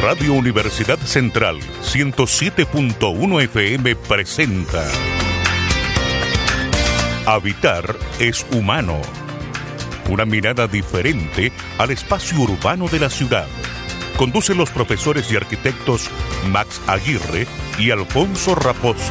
Radio Universidad Central 107.1 FM presenta Habitar es humano. Una mirada diferente al espacio urbano de la ciudad. Conducen los profesores y arquitectos Max Aguirre y Alfonso Raposo.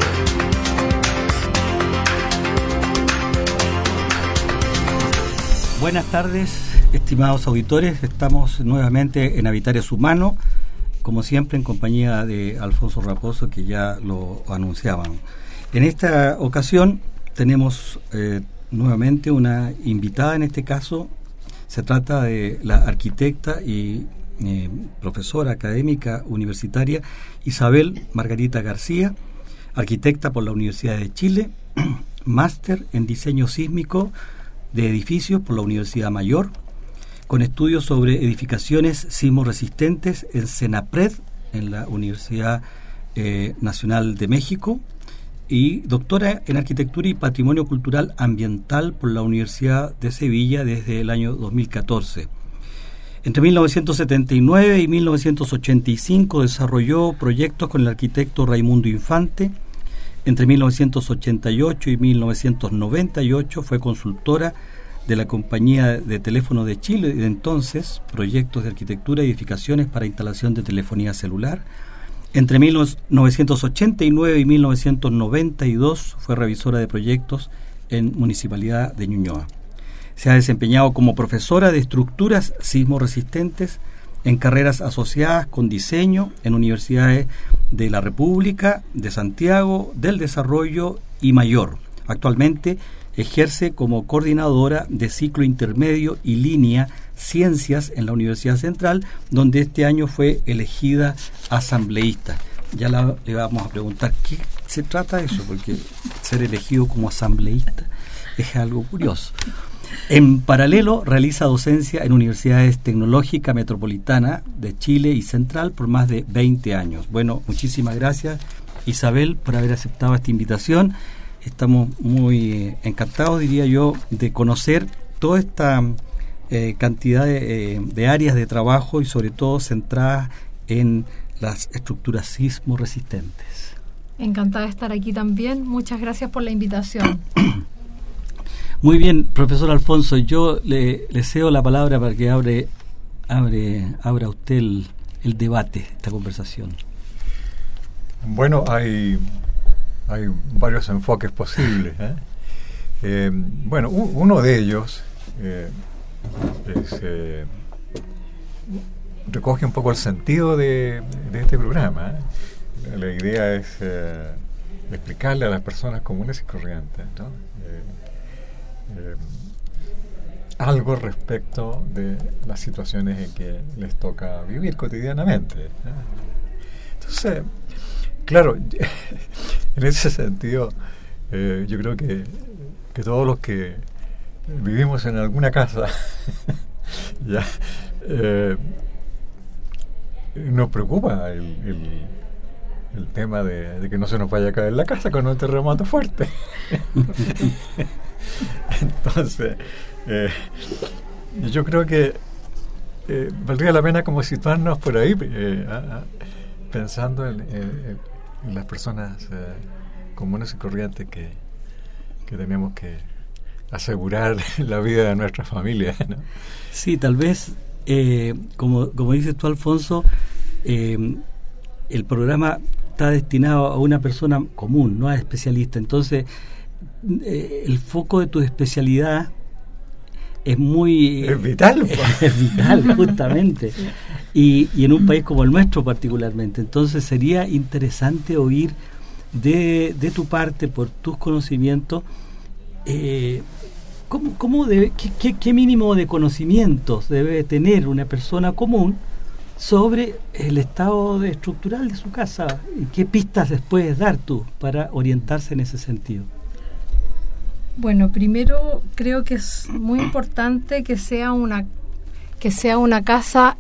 Buenas tardes, estimados auditores. Estamos nuevamente en Habitar es humano, como siempre en compañía de Alfonso Raposo, que ya lo anunciaban. En esta ocasión tenemos nuevamente una invitada. En este caso se trata de la arquitecta y profesora académica universitaria Isabel Margarita García, arquitecta por la Universidad de Chile, máster en diseño sísmico de edificios por la Universidad Mayor, con estudios sobre edificaciones sismoresistentes en CENAPRED, en la Universidad Nacional de México, y doctora en Arquitectura y Patrimonio Cultural Ambiental por la Universidad de Sevilla desde el año 2014. Entre 1979 y 1985 desarrolló proyectos con el arquitecto Raimundo Infante. Entre 1988 y 1998 fue consultora de la Compañía de Teléfonos de Chile y de entonces proyectos de arquitectura y edificaciones para instalación de telefonía celular. Entre 1989 y 1992 fue revisora de proyectos en Municipalidad de Ñuñoa. Se ha desempeñado como profesora de estructuras sismoresistentes en carreras asociadas con diseño en universidades de la República, de Santiago, del Desarrollo y Mayor. Actualmente ejerce como coordinadora de ciclo intermedio y línea Ciencias en la Universidad Central, donde este año fue elegida asambleísta. Ya le vamos a preguntar qué se trata de eso, porque ser elegido como asambleísta es algo curioso. En paralelo, realiza docencia en universidades tecnológicas metropolitanas de Chile y Central por más de 20 años. Bueno, muchísimas gracias, Isabel, por haber aceptado esta invitación. Estamos muy encantados, diría yo, de conocer toda esta cantidad de áreas de trabajo y sobre todo centradas en las estructuras sismoresistentes. Encantada de estar aquí también. Muchas gracias por la invitación. Muy bien, profesor Alfonso, yo le cedo la palabra para que abra usted el debate, esta conversación. Bueno, hay varios enfoques posibles, ¿eh? Bueno, uno de ellos recoge un poco el sentido de este programa, ¿eh? La idea es explicarle a las personas comunes y corrientes, ¿no? Algo respecto de las situaciones en que les toca vivir cotidianamente, ¿no? Entonces, claro, en ese sentido, yo creo que todos los que vivimos en alguna casa ya nos preocupa el tema de que no se nos vaya a caer la casa con un terremoto fuerte. Entonces, yo creo que valdría la pena como situarnos por ahí, pensando en las personas comunes y corrientes que tenemos que asegurar la vida de nuestras familias, ¿no? Sí, tal vez, como dices tú, Alfonso, el programa está destinado a una persona común, no a especialista. Entonces, el foco de tu especialidad es vital. Es vital, justamente. Sí. Y en un país como el nuestro particularmente. Entonces sería interesante oír de tu parte, por tus conocimientos, ¿qué mínimo de conocimientos debe tener una persona común sobre el estado estructural de su casa? ¿Y qué pistas les puedes dar tú para orientarse en ese sentido? Bueno, primero creo que es muy importante que sea una casa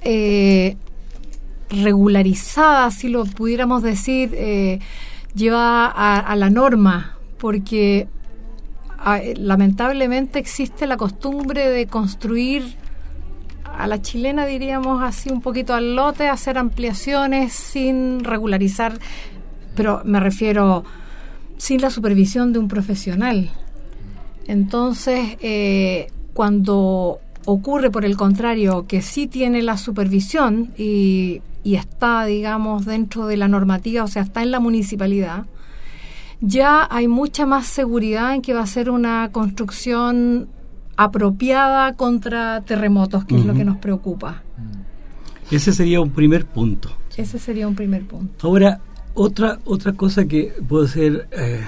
regularizada, si lo pudiéramos decir, llevada a la norma, porque lamentablemente existe la costumbre de construir a la chilena, diríamos así, un poquito al lote, hacer ampliaciones sin regularizar, pero me refiero sin la supervisión de un profesional. Entonces, cuando ocurre, por el contrario, que sí tiene la supervisión y está, digamos, dentro de la normativa, o sea, está en la municipalidad, ya hay mucha más seguridad en que va a ser una construcción apropiada contra terremotos, que es lo que nos preocupa. Ese sería un primer punto. Ese sería un primer punto. Ahora, otra cosa que puede ser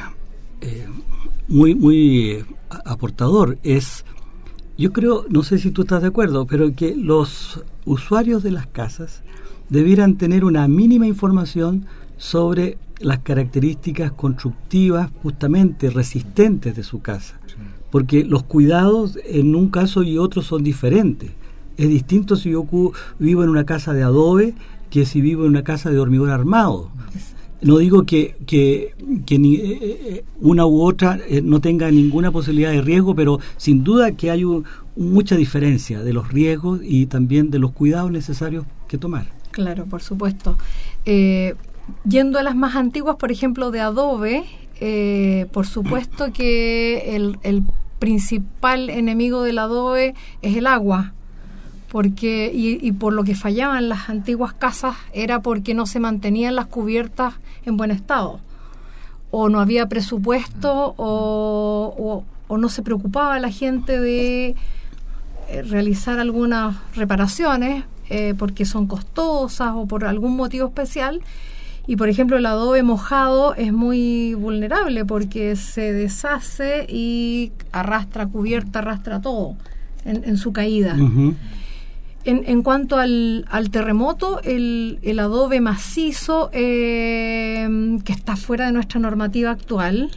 muy aportador es, yo creo, no sé si tú estás de acuerdo, pero que los usuarios de las casas debieran tener una mínima información sobre las características constructivas, justamente resistentes de su casa, porque los cuidados en un caso y otro son diferentes. Es distinto si yo vivo en una casa de adobe que si vivo en una casa de hormigón armado. No digo que una u otra no tenga ninguna posibilidad de riesgo, pero sin duda que hay mucha diferencia de los riesgos y también de los cuidados necesarios que tomar. Claro, por supuesto. Yendo a las más antiguas, por ejemplo, de adobe, por supuesto que el principal enemigo del adobe es el agua, porque y por lo que fallaban las antiguas casas era porque no se mantenían las cubiertas en buen estado, o no había presupuesto, o no se preocupaba la gente de realizar algunas reparaciones porque son costosas o por algún motivo especial. Y por ejemplo, el adobe mojado es muy vulnerable porque se deshace y arrastra cubierta, arrastra todo en su caída. Uh-huh. En cuanto al terremoto, el adobe macizo, que está fuera de nuestra normativa actual,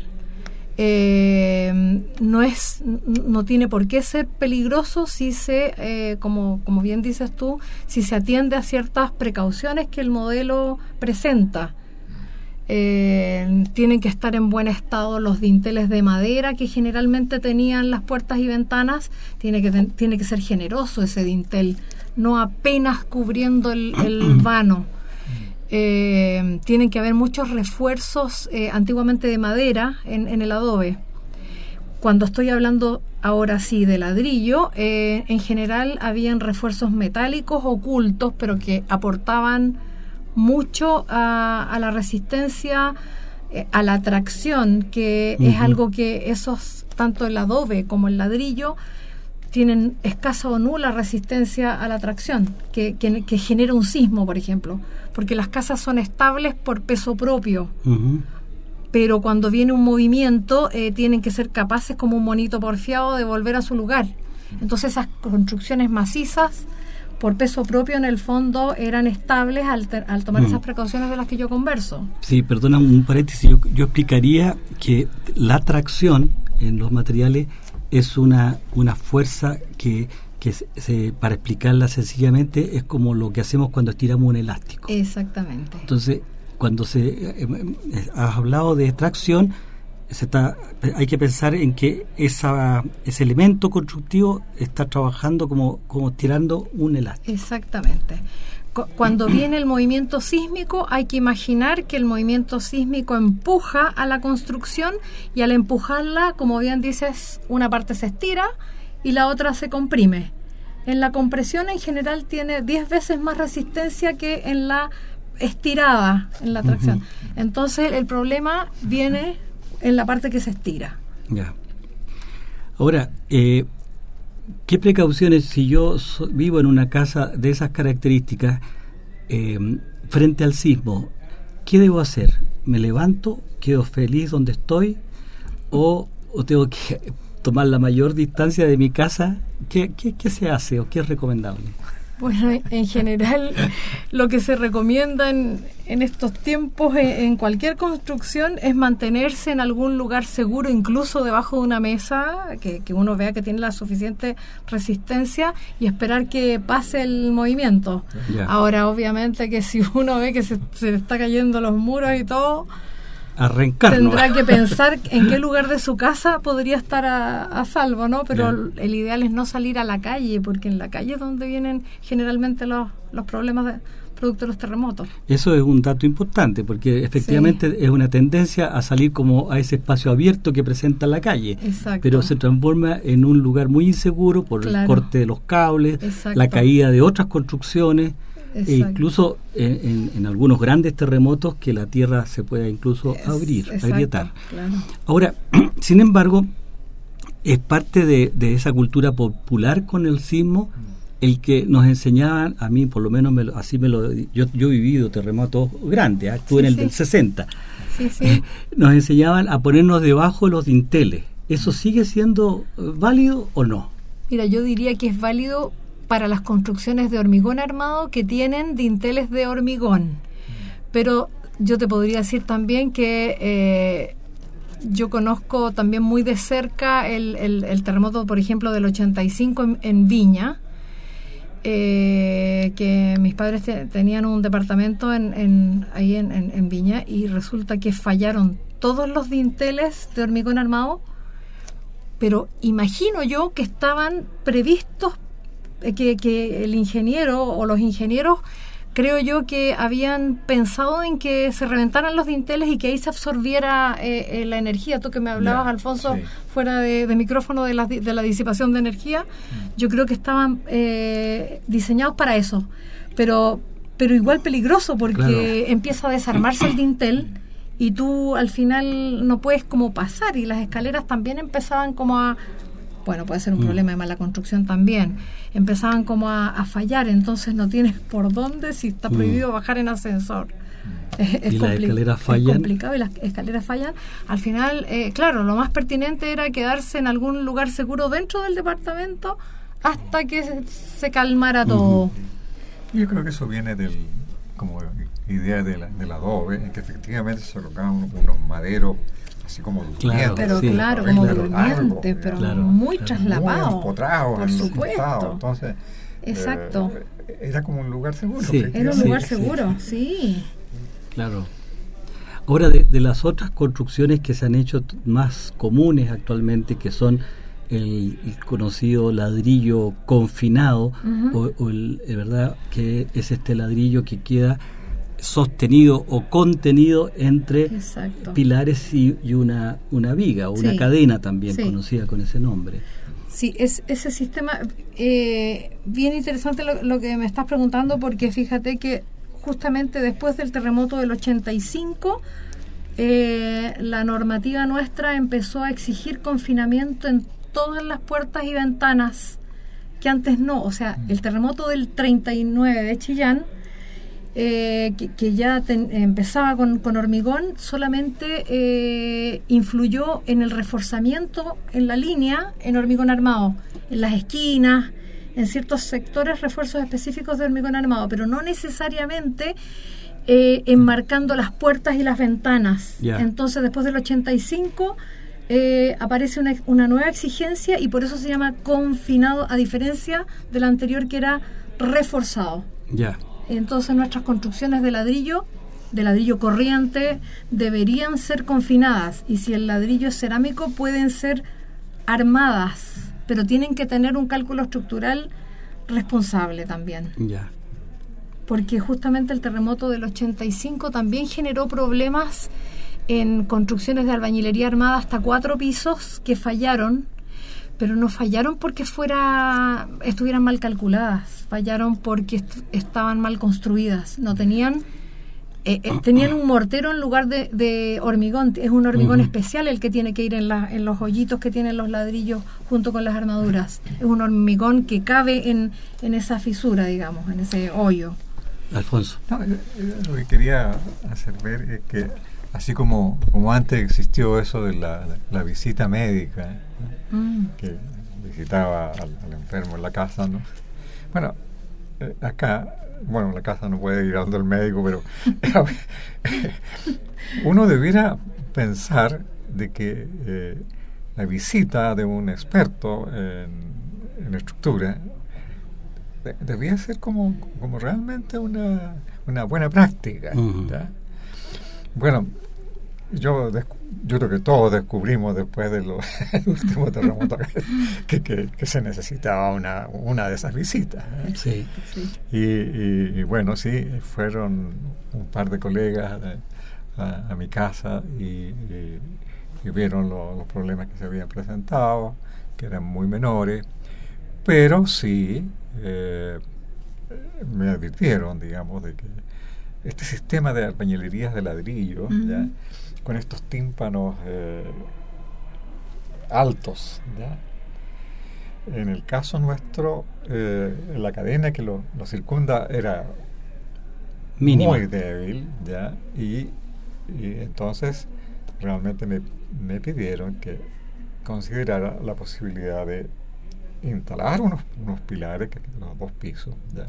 no tiene por qué ser peligroso si se, como bien dices tú, si se atiende a ciertas precauciones que el modelo presenta. Tienen que estar en buen estado los dinteles de madera que generalmente tenían las puertas y ventanas. Tiene que ser generoso ese dintel, no apenas cubriendo el vano. Tienen que haber muchos refuerzos antiguamente de madera en el adobe. Cuando estoy hablando ahora sí de ladrillo, en general habían refuerzos metálicos ocultos, pero que aportaban mucho a la resistencia, a la tracción, que uh-huh. es algo que tanto el adobe como el ladrillo tienen escasa o nula resistencia a la tracción, que genera un sismo, por ejemplo, porque las casas son estables por peso propio, uh-huh. pero cuando viene un movimiento tienen que ser capaces, como un monito porfiado, de volver a su lugar. Entonces esas construcciones macizas por peso propio en el fondo eran estables al tomar esas precauciones de las que yo converso. Sí, perdona un paréntesis, yo explicaría que la tracción en los materiales es una fuerza que para explicarla sencillamente es como lo que hacemos cuando estiramos un elástico. Exactamente. Entonces, cuando has hablado de tracción, hay que pensar en que ese elemento constructivo está trabajando como tirando un elástico. Exactamente. Cuando viene el movimiento sísmico, hay que imaginar que el movimiento sísmico empuja a la construcción, y al empujarla, como bien dices, una parte se estira y la otra se comprime. En la compresión en general tiene 10 veces más resistencia que en la estirada, en la tracción. Uh-huh. Entonces el problema viene en la parte que se estira. Ya. Ahora, ¿qué precauciones, si yo vivo en una casa de esas características, frente al sismo, qué debo hacer? ¿Me levanto, quedo feliz donde estoy, o tengo que tomar la mayor distancia de mi casa? ¿Qué se hace o qué es recomendable? Bueno, en general lo que se recomienda en estos tiempos en cualquier construcción es mantenerse en algún lugar seguro, incluso debajo de una mesa que uno vea que tiene la suficiente resistencia, y esperar que pase el movimiento. Yeah. Ahora, obviamente que si uno ve que se le está cayendo los muros y todo, a reencarnar. Tendrá que pensar en qué lugar de su casa podría estar a salvo, ¿no? Pero el ideal es no salir a la calle, porque en la calle es donde vienen generalmente los problemas producto de los terremotos. Eso es un dato importante, porque efectivamente es una tendencia a salir como a ese espacio abierto que presenta la calle. Exacto. Pero se transforma en un lugar muy inseguro por el corte de los cables, la caída de otras construcciones, e incluso en algunos grandes terremotos que la tierra se pueda incluso agrietar. Claro. Ahora, sin embargo, es parte de esa cultura popular con el sismo el que nos enseñaban, a mí por lo menos yo he vivido terremotos grandes, estuve en el del 60. Sí. Nos enseñaban a ponernos debajo de los dinteles. ¿Eso sigue siendo válido o no? Mira, yo diría que es válido para las construcciones de hormigón armado que tienen dinteles de hormigón. Pero yo te podría decir también que yo conozco también muy de cerca el terremoto, por ejemplo, del 85 en Viña, que mis padres tenían un departamento ahí en Viña, y resulta que fallaron todos los dinteles de hormigón armado, pero imagino yo que estaban previstos, que el ingeniero o los ingenieros, creo yo, que habían pensado en que se reventaran los dinteles y que ahí se absorbiera la energía. Tú que me hablabas, Alfonso, fuera de micrófono de la disipación de energía, yo creo que estaban diseñados para eso. Pero igual peligroso, porque empieza a desarmarse el dintel y tú al final no puedes como pasar, y las escaleras también empezaban como a... Bueno, puede ser un problema de mala construcción también. Empezaban como a fallar, entonces no tienes por dónde, si está prohibido bajar en ascensor. Y las escaleras fallan. Es complicado y las escaleras fallan. Al final, claro, lo más pertinente era quedarse en algún lugar seguro dentro del departamento hasta que se calmara todo. Yo creo que eso viene como idea del adobe, que efectivamente se colocaban unos maderos así como durmientes, como durmientes, pero muy traslapados, muy empotrados, por supuesto. Entonces, exacto. Era como un lugar seguro. Era un lugar seguro, sí. Claro. Ahora, de las otras construcciones que se han hecho más comunes actualmente, que son el conocido ladrillo confinado, ¿verdad? Que es este ladrillo que queda sostenido o contenido entre pilares y una viga, o una cadena también conocida con ese nombre. Sí, es ese sistema bien interesante lo que me estás preguntando, porque fíjate que justamente después del terremoto del 85 la normativa nuestra empezó a exigir confinamiento en todas las puertas y ventanas, que antes no. O sea, el terremoto del 39 de Chillán, que ya empezaba con hormigón, solamente influyó en el reforzamiento en la línea en hormigón armado, en las esquinas, en ciertos sectores, refuerzos específicos de hormigón armado, pero no necesariamente enmarcando las puertas y las ventanas. Entonces, después del 85 aparece una nueva exigencia, y por eso se llama confinado, a diferencia del anterior que era reforzado. Entonces nuestras construcciones de ladrillo corriente, deberían ser confinadas, y si el ladrillo es cerámico pueden ser armadas, pero tienen que tener un cálculo estructural responsable también. Porque justamente el terremoto del 85 también generó problemas en construcciones de albañilería armada hasta 4 pisos que fallaron, pero no fallaron porque estuvieran mal calculadas, fallaron porque estaban mal construidas, no tenían un mortero en lugar de hormigón. Es un hormigón especial el que tiene que ir en los hoyitos que tienen los ladrillos junto con las armaduras. Es un hormigón que cabe en esa fisura, digamos, en ese hoyo. Alfonso. No, lo que quería hacer ver es que así como antes existió eso de la visita médica, que visitaba al enfermo en la casa, ¿no? Bueno, acá, en la casa no puede ir donde el médico, pero uno debiera pensar de que la visita de un experto en estructura debía ser como realmente una buena práctica. Bueno, yo creo que todos descubrimos después del último terremoto que se necesitaba una de esas visitas. Sí. Y bueno, sí, fueron un par de colegas a mi casa y vieron los problemas que se habían presentado, que eran muy menores, pero sí me advirtieron, digamos, de que este sistema de albañilerías de ladrillo, ¿ya?, con estos tímpanos altos, ¿ya?, en el caso nuestro, la cadena que lo circunda era mínima, muy débil, ¿ya? Y entonces realmente me pidieron que considerara la posibilidad de instalar unos pilares, que los 2 pisos, ¿ya?,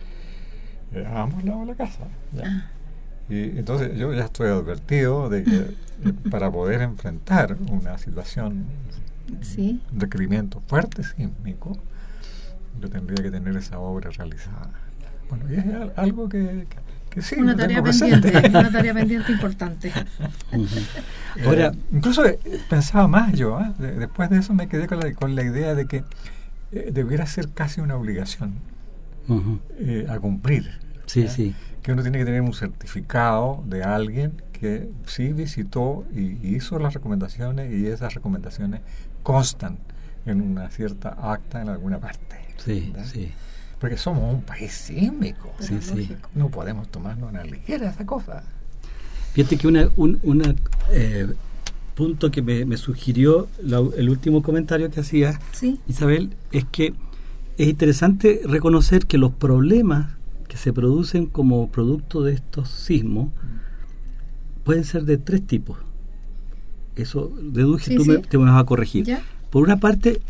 a ambos lados de la casa, ¿ya? Y entonces yo ya estoy advertido de que para poder enfrentar una situación, sí, un requerimiento fuerte sísmico, yo tendría que tener esa obra realizada. Bueno, y es algo que sí, una tarea pendiente importante. Ahora, incluso pensaba más yo, después de eso me quedé con la idea de que debiera ser casi una obligación a cumplir. Sí, sí. Que uno tiene que tener un certificado de alguien que sí visitó y hizo las recomendaciones, y esas recomendaciones constan en una cierta acta en alguna parte. Sí, ¿verdad? sí. Porque somos un país sísmico. Sí, sí. No podemos tomarnos a la ligera esa cosa. Fíjate que una punto que me sugirió el último comentario que hacía, sí, Isabel, es que es interesante reconocer que los problemas que se producen como producto de estos sismos pueden ser de 3 tipos. Eso deduje, sí, tú sí. te me vas a corregir. ¿Ya? Por una parte,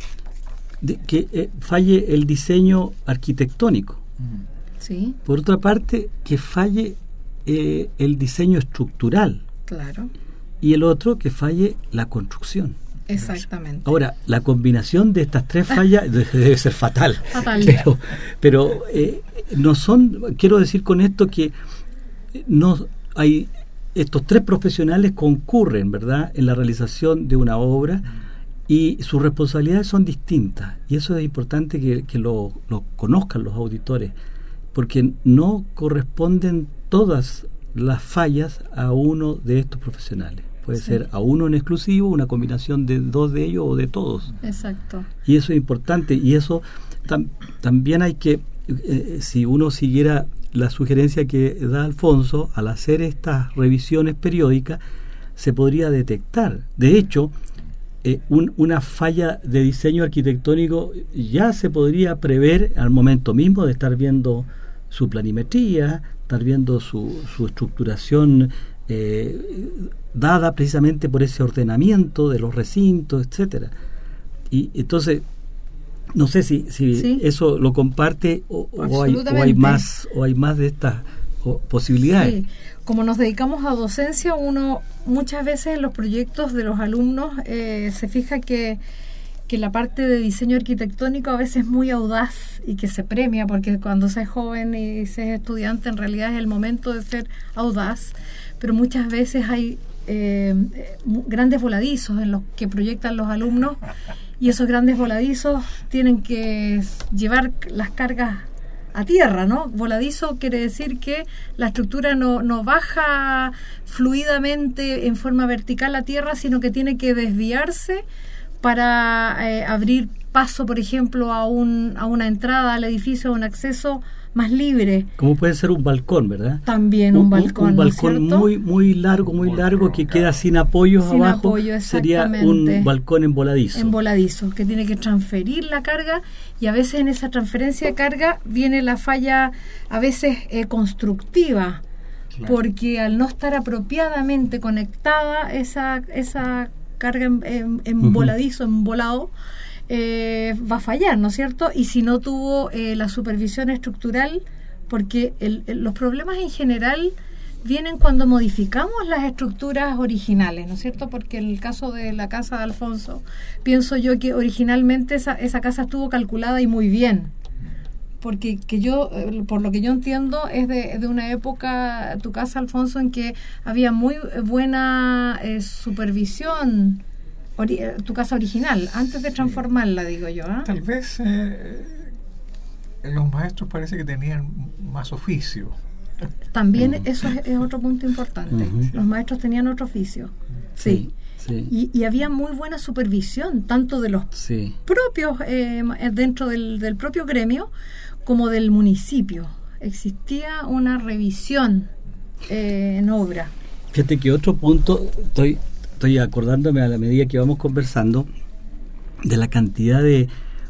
que falle el diseño arquitectónico. Sí. Por otra parte, que falle el diseño estructural. Claro. Y el otro, que falle la construcción. Exactamente. Ahora, la combinación de estas 3 fallas debe ser fatal. Fatal. Pero no son, quiero decir con esto que no hay, estos 3 profesionales concurren, ¿verdad?, en la realización de una obra, y sus responsabilidades son distintas, y eso es importante que lo conozcan los auditores, porque no corresponden todas las fallas a uno de estos profesionales. Puede ser a uno en exclusivo, una combinación de 2 de ellos o de todos. Exacto. Y eso es importante, y eso también hay que, si uno siguiera la sugerencia que da Alfonso, al hacer estas revisiones periódicas, se podría detectar. De hecho, una falla de diseño arquitectónico ya se podría prever al momento mismo de estar viendo su planimetría, estar viendo su estructuración dada precisamente por ese ordenamiento de los recintos, etcétera. Y entonces no sé si sí, eso lo comparte o hay más de estas posibilidades. Sí. Como nos dedicamos a docencia, uno muchas veces en los proyectos de los alumnos se fija que la parte de diseño arquitectónico a veces es muy audaz y que se premia, porque cuando se es joven y se es estudiante en realidad es el momento de ser audaz, pero muchas veces hay grandes voladizos en los que proyectan los alumnos, y esos grandes voladizos tienen que llevar las cargas a tierra, ¿no? Voladizo quiere decir que la estructura no baja fluidamente en forma vertical a tierra, sino que tiene que desviarse para abrir paso, por ejemplo, a una entrada al edificio, a un acceso más libre. Como puede ser un balcón, ¿verdad? También un balcón. Un balcón muy largo que queda sin apoyos abajo. Sería un balcón en voladizo. En voladizo, que tiene que transferir la carga, y a veces en esa transferencia de carga viene la falla, a veces constructiva, claro, porque al no estar apropiadamente conectada esa carga en voladizo, en volado, va a fallar, ¿no es cierto? Y si no tuvo la supervisión estructural, porque los problemas en general vienen cuando modificamos las estructuras originales, ¿no es cierto? Porque en el caso de la casa de Alfonso, pienso yo que originalmente esa casa estuvo calculada y muy bien, porque que yo, por lo que yo entiendo, es de una época, tu casa, Alfonso, en que había muy buena supervisión, tu casa original, antes de transformarla, digo yo. Tal vez los maestros parece que tenían más oficio. También eso es otro punto importante. Los maestros tenían otro oficio. Sí. Sí. Y había muy buena supervisión, tanto de los propios, dentro del propio gremio, como del municipio. Existía una revisión en obra. Fíjate que otro punto, estoy acordándome a la medida que vamos conversando, de la cantidad de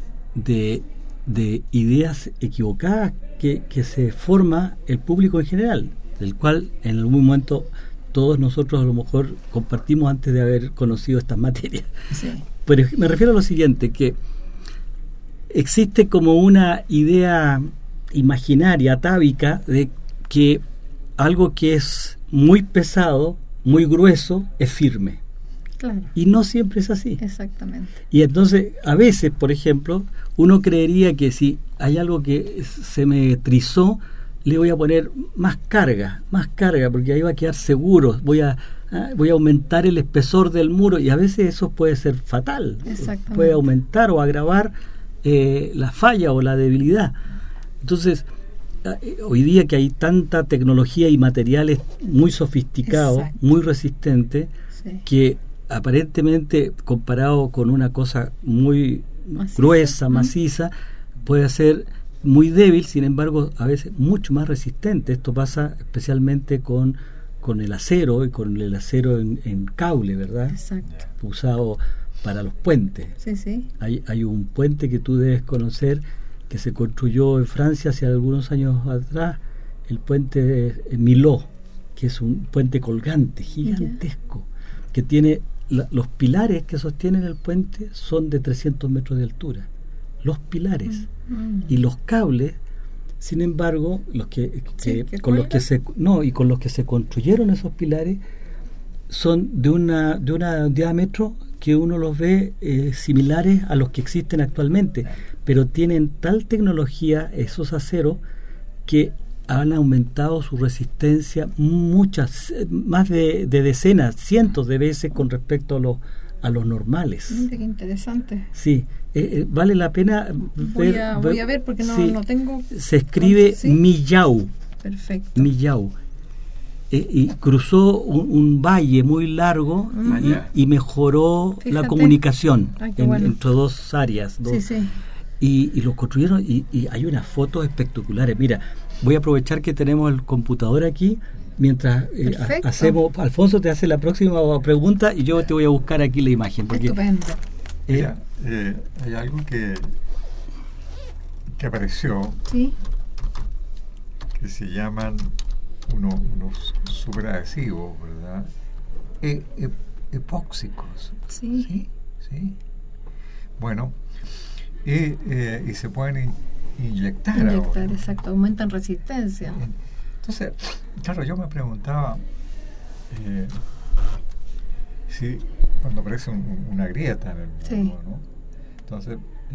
ideas equivocadas que se forma el público en general, del cual en algún momento todos nosotros a lo mejor compartimos antes de haber conocido estas materias. Sí. Pero me refiero a lo siguiente, que existe como una idea imaginaria, atávica, de que algo que es muy pesado, muy grueso, es firme. Claro. Y no siempre es así. Exactamente. Y entonces, a veces, por ejemplo, uno creería que si hay algo que se me trizó, le voy a poner más carga, porque ahí va a quedar seguro, voy a aumentar el espesor del muro, y a veces eso puede ser fatal. Puede aumentar o agravar la falla o la debilidad. Entonces, hoy día que hay tanta tecnología y materiales muy sofisticados, muy resistentes, que aparentemente comparado con una cosa muy gruesa, maciza, puede ser muy débil, sin embargo a veces mucho más resistente. Esto pasa especialmente con el acero, y con el acero en cable, ¿verdad? Exacto. Usado para los puentes. Sí. Hay un puente que tú debes conocer, que se construyó en Francia hace algunos años atrás, el puente de Millau, que es un puente colgante gigantesco, que tiene los pilares que sostienen el puente son de 300 metros de altura. Los pilares y los cables, sin embargo, con los que se construyeron esos pilares son de un diámetro que uno los ve similares a los que existen actualmente, pero tienen tal tecnología esos aceros que han aumentado su resistencia más de decenas, cientos de veces con respecto a los normales. Qué interesante. Sí, vale la pena voy a ver porque no tengo. Se escribe Millau. Perfecto. Millau. Y cruzó un valle muy largo y mejoró la comunicación entre dos áreas. Y lo construyeron y hay unas fotos espectaculares. Mira, voy a aprovechar que tenemos el computador aquí mientras hacemos. Alfonso te hace la próxima pregunta y yo te voy a buscar aquí la imagen. Porque, estupendo. Mira, hay algo que apareció que se llaman unos superadhesivos, ¿verdad? Epóxicos. Sí. Bueno, y se pueden inyectar ahora. Exacto, aumentan resistencia. Entonces, claro, yo me preguntaba si cuando aparece una grieta en el muro, ¿no? Entonces,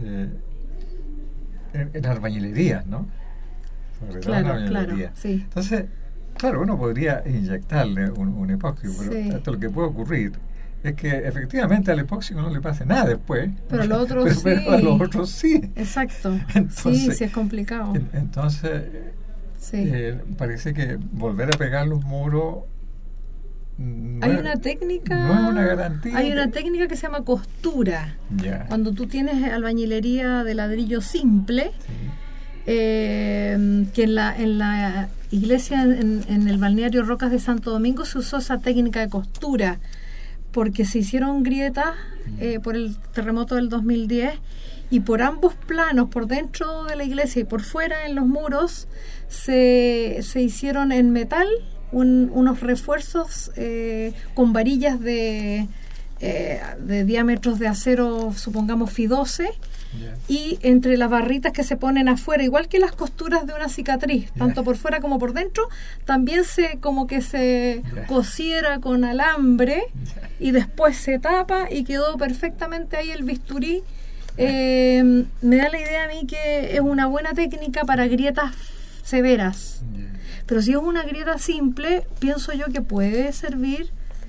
en albañilerías, ¿no? Sobre todo en albañilería. Entonces, claro, uno podría inyectarle un epóxico, pero esto lo que puede ocurrir es que efectivamente al epóxico no le pase nada después. Pero a los otros pero a los otros sí. Exacto. Entonces, sí es complicado. Entonces, parece que volver a pegar los muros hay una técnica. No es una garantía. Hay una técnica que se llama costura. Cuando tú tienes albañilería de ladrillo simple, que en la iglesia, en el balneario Rocas de Santo Domingo, se usó esa técnica de costura, porque se hicieron grietas por el terremoto del 2010, y por ambos planos, por dentro de la iglesia y por fuera en los muros, se hicieron en metal unos refuerzos con varillas de diámetros de acero, supongamos Fi12, y entre las barritas que se ponen afuera, igual que las costuras de una cicatriz, tanto por fuera como por dentro, también se cosiera con alambre y después se tapa y quedó perfectamente ahí el bisturí me da la idea a mí que es una buena técnica para grietas severas. Pero si es una grieta simple, pienso yo que puede servir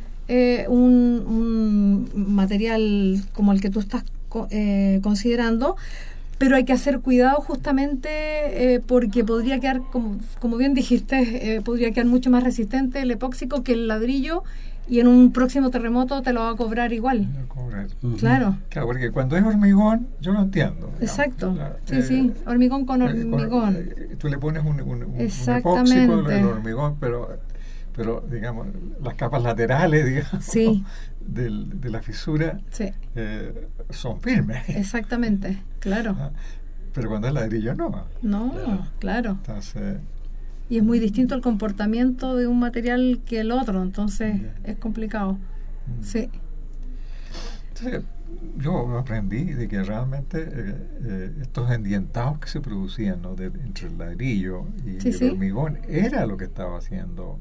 un material como el que tú estás considerando, pero hay que hacer cuidado justamente porque podría quedar, como bien dijiste, podría quedar mucho más resistente el epóxico que el ladrillo, y en un próximo terremoto te lo va a cobrar igual. Claro. Claro, porque cuando es hormigón, yo lo entiendo. Digamos. Exacto. Sí, hormigón con hormigón. Tú le pones un epóxico, el hormigón, pero digamos, las capas laterales, digamos, sí, de la fisura, sí, son firmes. Exactamente, claro. Pero cuando es ladrillo, no. No, claro. Entonces, y es muy distinto el comportamiento de un material que el otro, entonces es complicado. Sí. Entonces, yo aprendí de que realmente estos endientados que se producían, ¿no? Entre el ladrillo y el hormigón era lo que estaba haciendo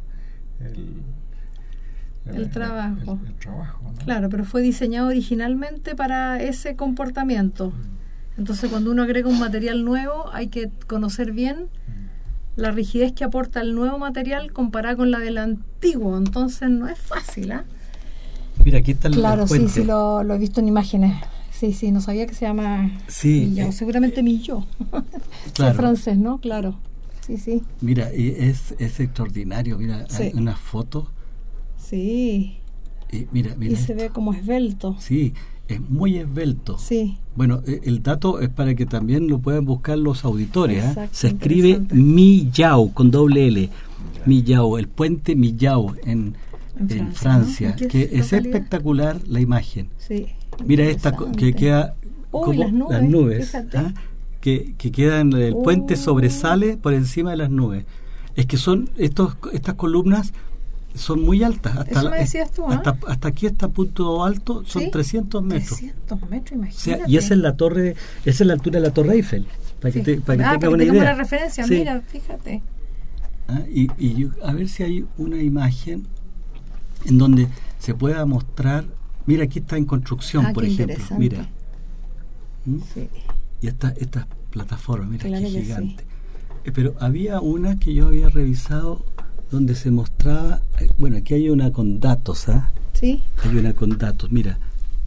el trabajo. El trabajo, ¿no? Claro, pero fue diseñado originalmente para ese comportamiento. Entonces, cuando uno agrega un material nuevo, hay que conocer bien la rigidez que aporta el nuevo material comparada con la del antiguo. Entonces, no es fácil, ¿ah? Mira, aquí está el puente. Sí, lo he visto en imágenes. Sí, no sabía que se llama Millau. Seguramente Millau. Claro. Es francés, ¿no? Claro. Sí. Mira, es extraordinario. Mira, hay una foto. Sí. Mira. Y se ve como esbelto. Sí, es muy esbelto. Sí. Bueno, el dato es para que también lo puedan buscar los auditores. Se escribe Millau con doble L. Millau, el puente Millau en Francia, ¿no? Que es espectacular la imagen. Sí. Mira esta que queda como las nubes que quedan, el puente sobresale por encima de las nubes. Es que son estas columnas son muy altas. Eso me decías tú, hasta aquí, hasta punto alto, son 300 metros. 300 metros, imagínate. O sea, y esa es la torre, esa es la altura de la Torre Eiffel, para que tengas una idea. La referencia, mira, fíjate. Y yo, a ver si hay una imagen en donde se pueda mostrar. Mira, aquí está en construcción, por ejemplo. Mira. Sí. Y estas plataformas, mira, claro, qué gigante. Pero había una que yo había revisado donde se mostraba, bueno, aquí hay una con datos, Sí. Hay una con datos, mira,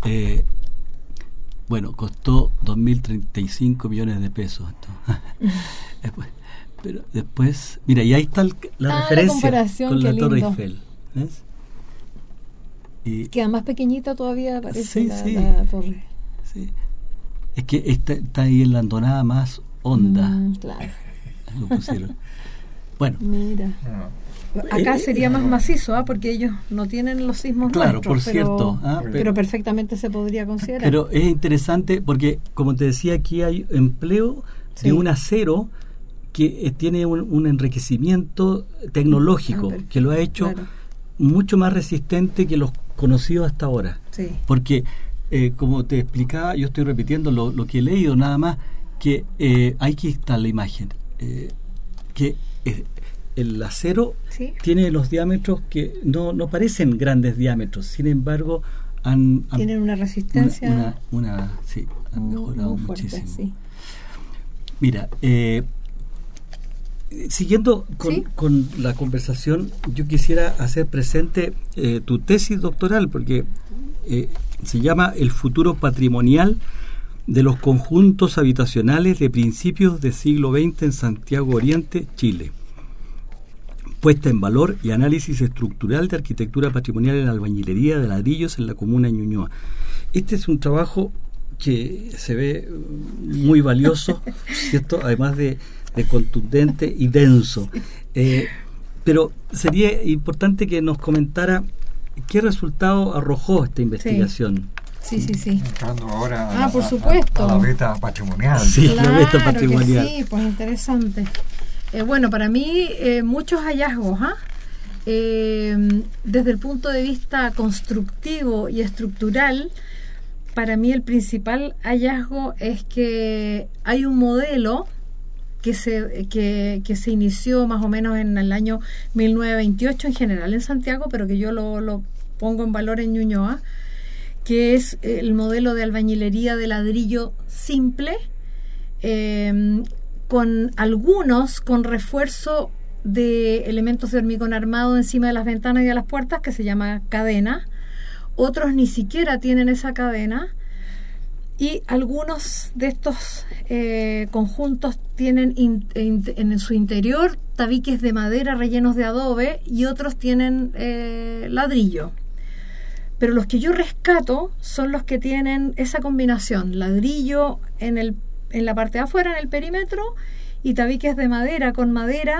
bueno, costó 2.035 millones de pesos. Pero después, mira, y ahí está la referencia con la Torre Eiffel, ¿ves? Y queda más pequeñita todavía, parece la torre. Sí. Es que está ahí en la hondonada más honda. Claro. Lo pusieron. Bueno. Mira. Acá sería más macizo, porque ellos no tienen los sismos nuestros. Por cierto. Pero perfectamente se podría considerar. Pero es interesante porque, como te decía, aquí hay empleo de un acero que tiene un enriquecimiento tecnológico que lo ha hecho mucho más resistente que los conocidos hasta ahora. Sí. Porque, como te explicaba, yo estoy repitiendo lo que he leído nada más, que aquí está la imagen, que el acero tiene los diámetros que no parecen grandes diámetros, sin embargo tienen una resistencia han mejorado muy fuerte, muchísimo. Sí. Mira, siguiendo con la conversación, yo quisiera hacer presente tu tesis doctoral, porque se llama El futuro patrimonial de los conjuntos habitacionales de principios del siglo XX en Santiago Oriente, Chile. Puesta en valor y análisis estructural de arquitectura patrimonial en albañilería de ladrillos en la comuna de Ñuñoa. Este es un trabajo que se ve muy valioso, ¿cierto? Además de contundente y denso. Pero sería importante que nos comentara qué resultado arrojó esta investigación. Sí. Entrando ahora por supuesto. A la beta patrimonial. Sí, la beta patrimonial. Sí, pues interesante. Bueno, para mí muchos hallazgos. Desde el punto de vista constructivo y estructural, para mí el principal hallazgo es que hay un modelo que se inició más o menos en el año 1928 en general en Santiago, pero que yo lo pongo en valor en Ñuñoa, que es el modelo de albañilería de ladrillo simple, con algunos con refuerzo de elementos de hormigón armado encima de las ventanas y de las puertas, que se llama cadena. Otros ni siquiera tienen esa cadena, y algunos de estos conjuntos tienen en su interior tabiques de madera rellenos de adobe, y otros tienen ladrillo. Pero los que yo rescato son los que tienen esa combinación: ladrillo en la parte de afuera, en el perímetro, y tabiques de madera con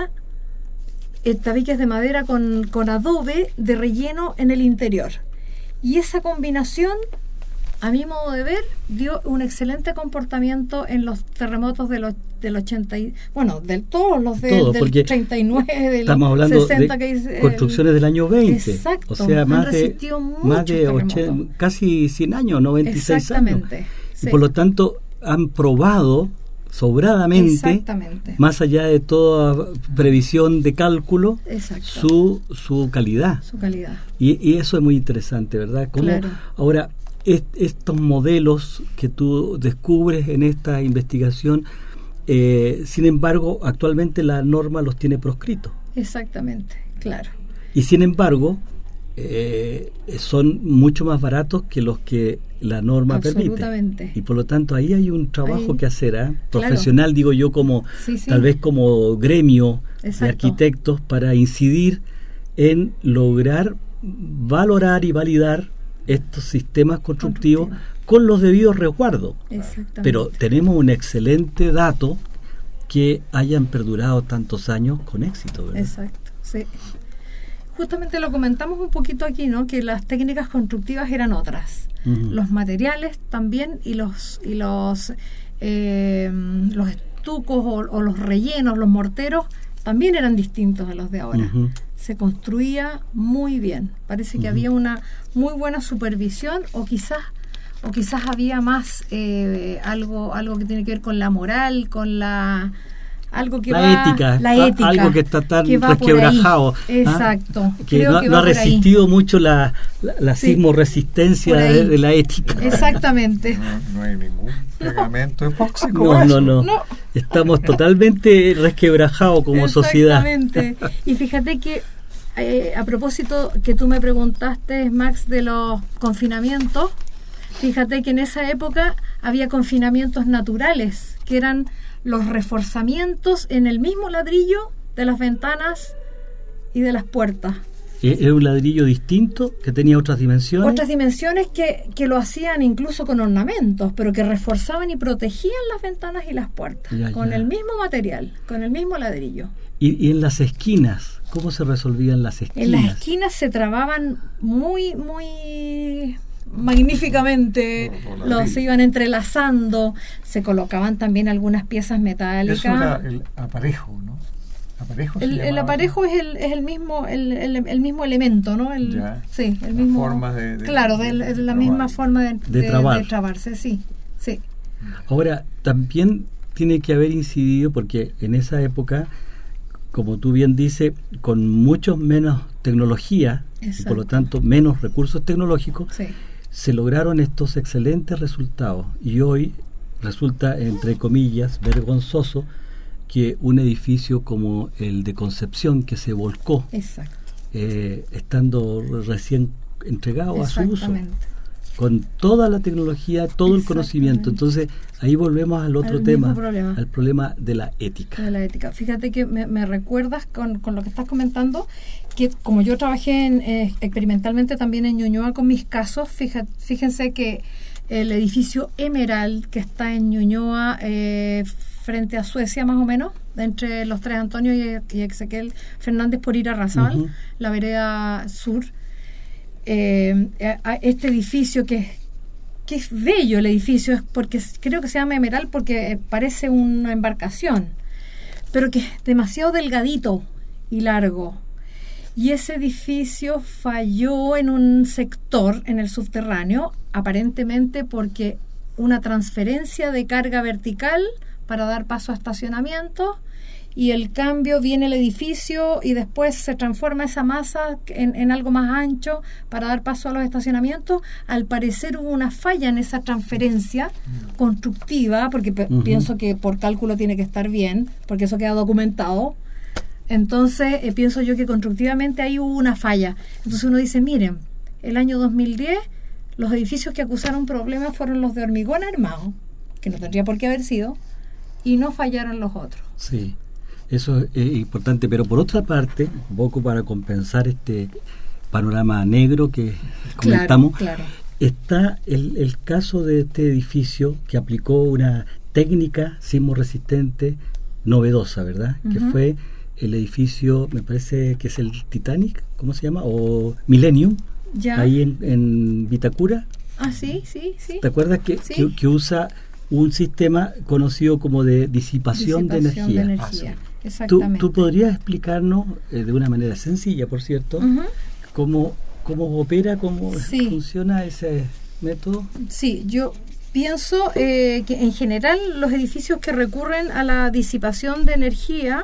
adobe de relleno en el interior. Y esa combinación, a mi modo de ver, dio un excelente comportamiento en los terremotos del 80 de todos los del 39, del estamos hablando 60, de construcciones del año 20. Exacto, o sea, más de 80, casi 100 años, 96 exactamente, años. sí. Y por lo tanto han probado sobradamente, más allá de toda previsión de cálculo, su calidad. Y eso es muy interesante, ¿verdad? Cómo claro. Ahora, estos modelos que tú descubres en esta investigación, sin embargo, actualmente la norma los tiene proscritos. Exactamente, claro. Y sin embargo, son mucho más baratos que los que la norma permite. Y por lo tanto ahí hay un trabajo que hacer, profesional, claro. Digo yo, como tal vez como gremio de arquitectos, para incidir en lograr valorar y validar estos sistemas constructivos con los debidos resguardos. Pero tenemos un excelente dato que hayan perdurado tantos años con éxito, ¿verdad? Exacto, sí. Justamente lo comentamos un poquito aquí, ¿no? Que las técnicas constructivas eran otras. Uh-huh. Los materiales también, y los estucos o los rellenos, los morteros, también eran distintos a los de ahora. Uh-huh. Se construía muy bien. Parece que había una muy buena supervisión, o quizás había más algo que tiene que ver con la moral, con la ética, algo que está tan resquebrajado, exacto, que no ha resistido mucho la sismoresistencia de la ética. Exactamente. No hay ningún pegamento epóxico. No. Estamos totalmente resquebrajados como sociedad. Exactamente. Y fíjate que a propósito que tú me preguntaste, Max, de los confinamientos, fíjate que en esa época había confinamientos naturales, que eran los reforzamientos en el mismo ladrillo de las ventanas y de las puertas. ¿Era un ladrillo distinto, que tenía otras dimensiones? Otras dimensiones que lo hacían incluso con ornamentos, pero que reforzaban y protegían las ventanas y las puertas, con el mismo material, con el mismo ladrillo. ¿Y en las esquinas? ¿Cómo se resolvían las esquinas? En las esquinas se trababan muy, muy magníficamente, se iban entrelazando, se colocaban también algunas piezas metálicas. Eso era el aparejo, ¿no? El aparejo es el mismo elemento, ¿no? Sí, el mismo. Formas la misma forma de trabarse, sí. Ahora, también tiene que haber incidido, porque en esa época, como tú bien dices, con mucho menos tecnología, y por lo tanto menos recursos tecnológicos, se lograron estos excelentes resultados. Y hoy resulta, entre comillas, vergonzoso que un edificio como el de Concepción, que se volcó, estando recién entregado a su uso, con toda la tecnología, todo el conocimiento. Entonces ahí volvemos al otro tema, al problema de la ética. Fíjate que me recuerdas con lo que estás comentando, que como yo trabajé experimentalmente también en Ñuñoa con mis casos, fíjense que el edificio Emerald, que está en Ñuñoa, frente a Suecia más o menos, entre los Tres Antonios y Ezequiel Fernández por ir a Razabal, la vereda sur, este edificio que es bello, el edificio, es porque creo que se llama Emerald porque parece una embarcación, pero que es demasiado delgadito y largo. Y ese edificio falló en un sector, en el subterráneo, aparentemente porque una transferencia de carga vertical para dar paso a estacionamiento, y el cambio viene el edificio y después se transforma esa masa en algo más ancho para dar paso a los estacionamientos. Al parecer hubo una falla en esa transferencia constructiva, porque pienso que por cálculo tiene que estar bien, porque eso queda documentado. Entonces pienso yo que constructivamente ahí hubo una falla. Entonces uno dice, miren, el año 2010 los edificios que acusaron problemas fueron los de hormigón armado, que no tendría por qué haber sido, y no fallaron los otros. Sí, eso es importante, pero por otra parte, un poco para compensar este panorama negro que comentamos, claro. Está el caso de este edificio que aplicó una técnica sismo resistente novedosa, ¿verdad? Que fue el edificio, me parece que es el Titanic, ¿cómo se llama? O Millennium, ya. Ahí en Vitacura. Ah, sí. ¿Te acuerdas que usa un sistema conocido como de disipación de energía? Sí. Exactamente. ¿Tú podrías explicarnos, de una manera sencilla, por cierto, cómo opera, cómo funciona ese método? Sí, yo pienso que en general los edificios que recurren a la disipación de energía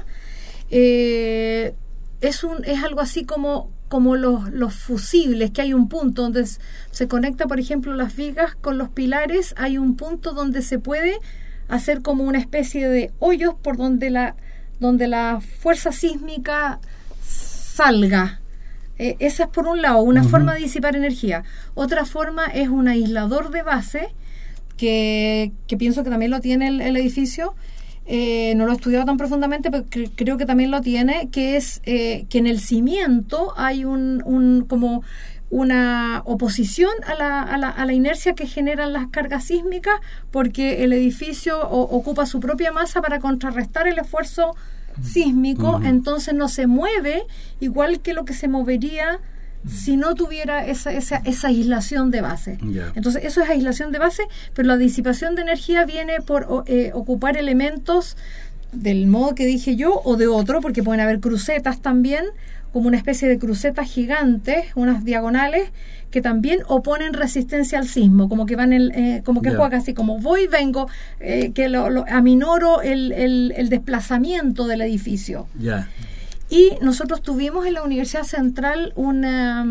es algo así como los fusibles, que hay un punto donde se conecta, por ejemplo, las vigas con los pilares. Hay un punto donde se puede hacer como una especie de hoyos por donde la fuerza sísmica salga. Esa es por un lado una forma de disipar energía. Otra forma es un aislador de base que pienso que también lo tiene el edificio. No lo he estudiado tan profundamente, pero creo que también lo tiene, que es que en el cimiento hay como una oposición a la inercia que generan las cargas sísmicas, porque el edificio ocupa su propia masa para contrarrestar el esfuerzo sísmico, entonces no se mueve igual que lo que se movería si no tuviera esa aislación de base. Entonces eso es aislación de base, pero la disipación de energía viene por ocupar elementos del modo que dije yo o de otro, porque pueden haber crucetas también, como una especie de crucetas gigantes, unas diagonales que también oponen resistencia al sismo, como que van como que juega así como voy y vengo, que aminoro el desplazamiento del edificio. Y nosotros tuvimos en la Universidad Central un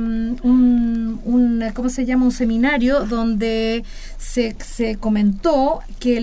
¿cómo se llama? Un seminario donde se comentó que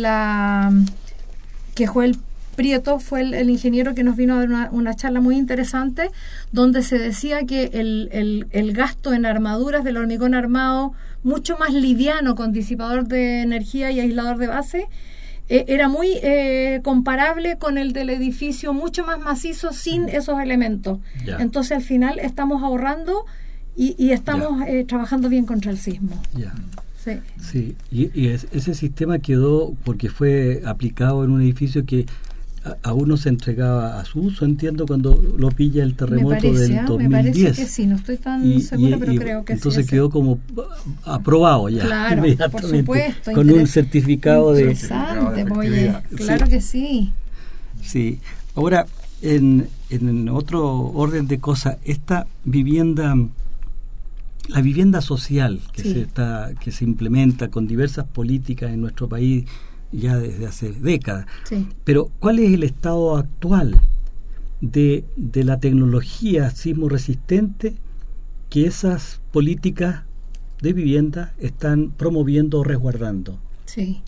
Joel Prieto fue el ingeniero que nos vino a dar una charla muy interesante, donde se decía que el gasto en armaduras del hormigón armado, mucho más liviano con disipador de energía y aislador de base, era muy comparable con el del edificio mucho más macizo sin esos elementos. Entonces al final estamos ahorrando y estamos trabajando bien contra el sismo. Sí. Y ese sistema quedó porque fue aplicado en un edificio que aún no se entregaba a su uso, entiendo, cuando lo pilla el terremoto del 2010. Me parece que sí, no estoy tan segura, pero creo que entonces sí. Quedó como aprobado ya, claro, inmediatamente, por supuesto, con un certificado de... Interesante, oye, claro que sí. Sí, ahora, en otro orden de cosas, esta vivienda... La vivienda social que se implementa con diversas políticas en nuestro país ya desde hace décadas. Pero ¿cuál es el estado actual de la tecnología sismo resistente que esas políticas de vivienda están promoviendo o resguardando? Sí.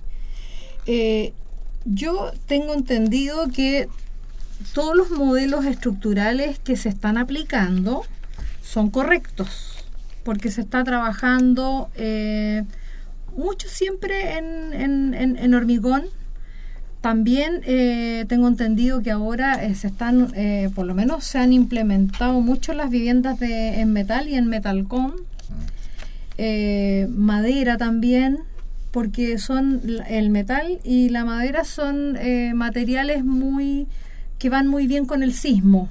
Yo tengo entendido que todos los modelos estructurales que se están aplicando son correctos, porque se está trabajando mucho siempre en hormigón. También tengo entendido que ahora por lo menos se han implementado mucho las viviendas en metal y en metalcom. Madera también, porque el metal y la madera son materiales que van muy bien con el sismo.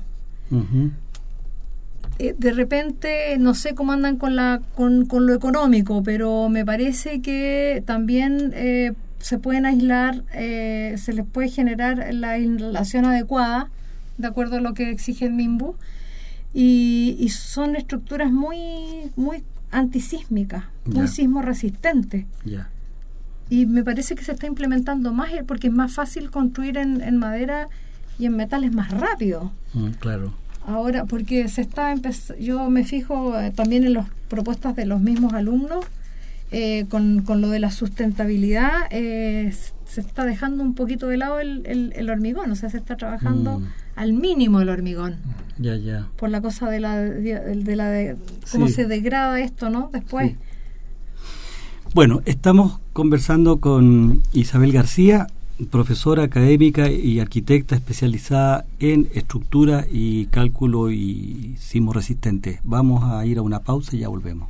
De repente no sé cómo andan con lo económico, pero me parece que también se pueden aislar, se les puede generar la aislación adecuada de acuerdo a lo que exige el MIMBU, y son estructuras muy antisísmicas, muy sismo resistentes. Y me parece que se está implementando más porque es más fácil construir en madera y en metal es más rápido. Claro. Ahora, porque yo me fijo también en las propuestas de los mismos alumnos, con lo de la sustentabilidad, se está dejando un poquito de lado el hormigón, o sea, se está trabajando al mínimo el hormigón. Ya. Por la cosa de cómo se degrada esto, ¿no? Después. Sí. Bueno, estamos conversando con Isabel García, profesora académica y arquitecta especializada en estructura y cálculo y sismo resistente. Vamos a ir a una pausa y ya volvemos.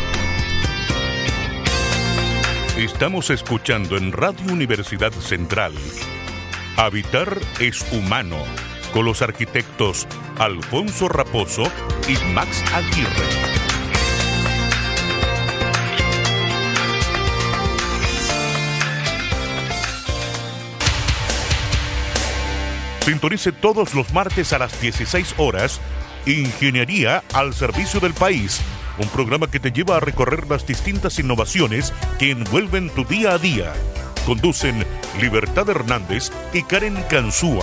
Estamos escuchando en Radio Universidad Central Habitar es Humano, con los arquitectos Alfonso Raposo y Max Aguirre. Sintonice todos los martes a las 16 horas Ingeniería al Servicio del País, un programa que te lleva a recorrer las distintas innovaciones que envuelven tu día a día. Conducen Libertad Hernández y Karen Canzúa.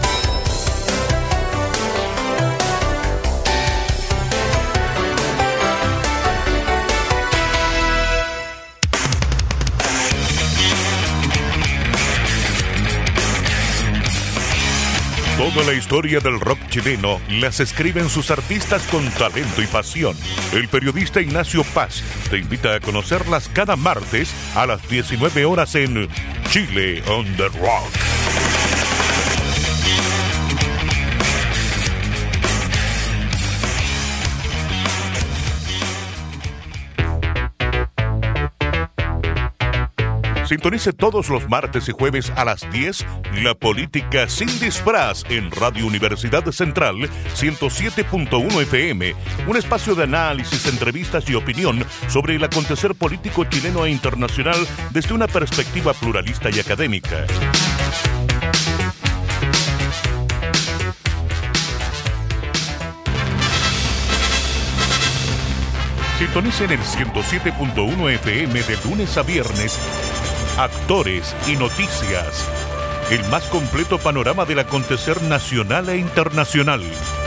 Toda la historia del rock chileno las escriben sus artistas con talento y pasión. El periodista Ignacio Paz te invita a conocerlas cada martes a las 19 horas en Chile on the Rock. Sintonice todos los martes y jueves a las 10 La Política Sin Disfraz en Radio Universidad Central 107.1 FM, un espacio de análisis, entrevistas y opinión sobre el acontecer político chileno e internacional desde una perspectiva pluralista y académica. Sintonice en el 107.1 FM de lunes a viernes Actores y Noticias, el más completo panorama del acontecer nacional e internacional.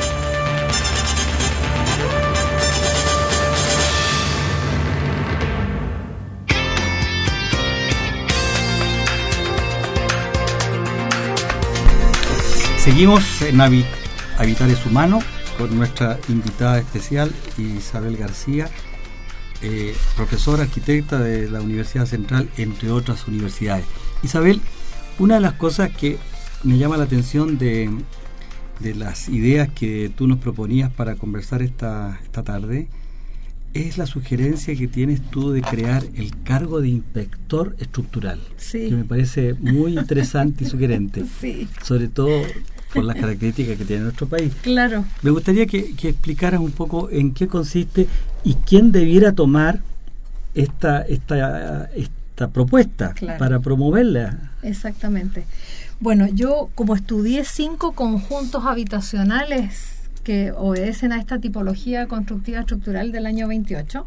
Seguimos en Habitar es Humano con nuestra invitada especial Isabel García, profesora arquitecta de la Universidad Central, entre otras universidades. Isabel, una de las cosas que me llama la atención de las ideas que tú nos proponías para conversar esta tarde es la sugerencia que tienes tú de crear el cargo de inspector estructural, que me parece muy interesante y sugerente, sobre todo por las características que tiene nuestro país. Claro. Me gustaría que explicaras un poco en qué consiste y quién debiera tomar esta propuesta para promoverla. Exactamente. Bueno, yo como estudié 5 conjuntos habitacionales que obedecen a esta tipología constructiva estructural del año 28,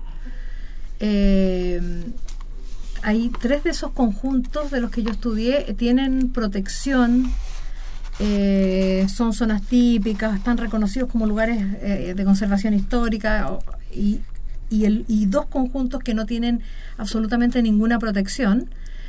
hay 3 de esos conjuntos de los que yo estudié tienen protección. Son zonas típicas, están reconocidos como lugares de conservación histórica y 2 conjuntos que no tienen absolutamente ninguna protección.